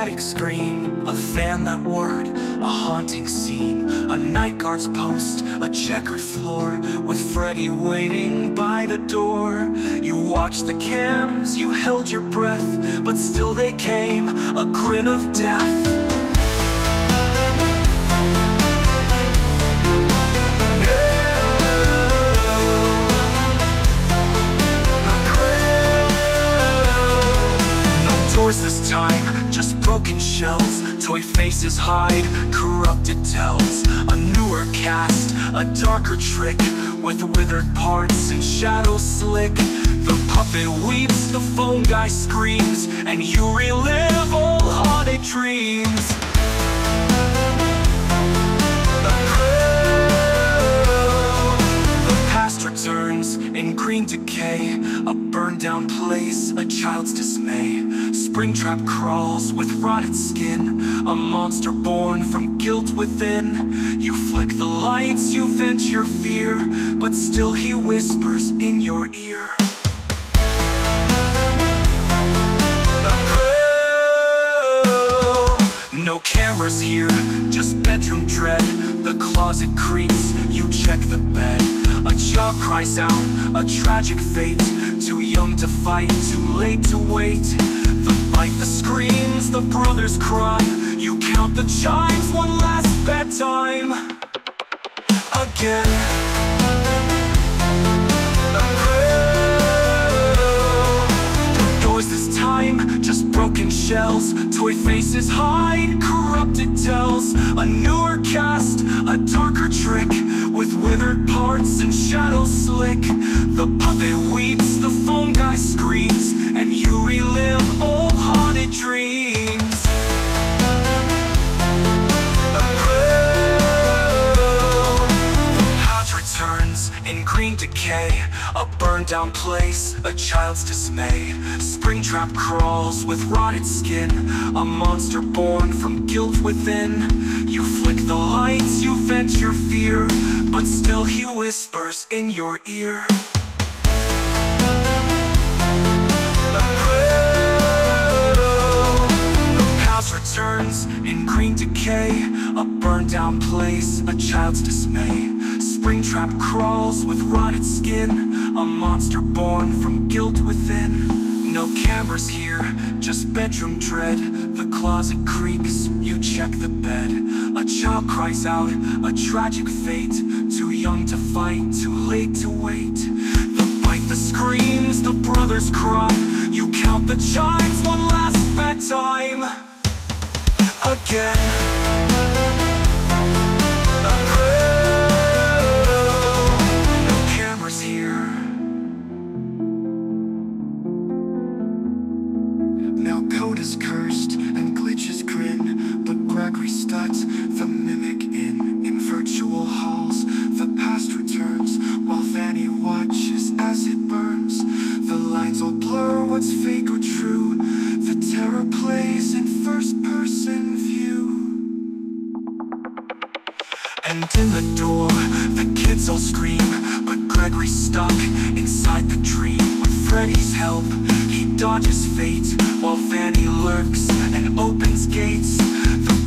static scream, a fan that word, a haunting scene, a night guard's post, a checkered floor, with Freddy waiting by the door. You watched the cams, you held your breath, but still they came, a grin of death. This time, just broken shells, toy faces hide, corrupted tells. A newer cast, a darker trick, with withered parts and shadows slick. The puppet weeps, the phone guy screams, and you relive all haunted dreams. The past returns in green decay, a burned down place, a child's dismay. Springtrap crawls with rotted skin, a monster born from guilt within. You flick the lights, you vent your fear, but still he whispers in your ear. No cameras here, just bedroom dread. The closet creaks, you check the bed. A child cries out, a tragic fate. Too young to fight, too late to wait. The fight, the screams, the brothers cry. You count the chimes, one last bedtime. Again. This time, just broken shells, toy faces hide, corrupted tells. A newer cast, a darker trick, with withered parts and shadows slick. The puppet weeps, the phone guy screams, and you relive old haunted dreams. The house returns in green decay, a burned down place, a child's dismay. Springtrap crawls with rotted skin, a monster born from guilt within. You flick the lights, you vent your fear, but still he whispers in your ear. The house returns in green decay, a burned down place, a child's dismay. Springtrap crawls with rotted skin, a monster born from guilt within. No cameras here, just bedroom dread. The closet creaks, you check the bed. A child cries out, a tragic fate. Too young to fight, too late to wait. The bite, the screams, the brothers cry. You count the chimes, one last bedtime. Again. Now code is cursed and glitches grin, but Gregory studs the mimic in virtual halls. The past returns while Vanny watches as it burns. The lines all blur what's fake or true. The terror plays in first-person view. And in the door, the kids all scream, but Gregory's stuck inside the dream. With Freddy's help, he dodges fate, while Vanny lurks and opens gates. The